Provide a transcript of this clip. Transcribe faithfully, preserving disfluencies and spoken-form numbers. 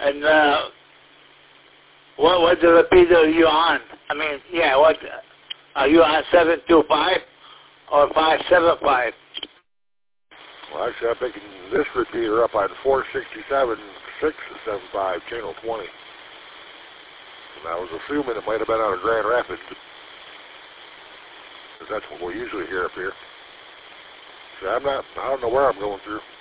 And uh, what what the repeater are you on? I mean, yeah, what are you on? Seven two five or five seven five? Well, actually, I'm picking this repeater up on four sixty-seven six seven five, channel twenty. And I was assuming it might have been out of Grand Rapids, because that's what we usually hear up here. So I'm not, I don't know where I'm going through.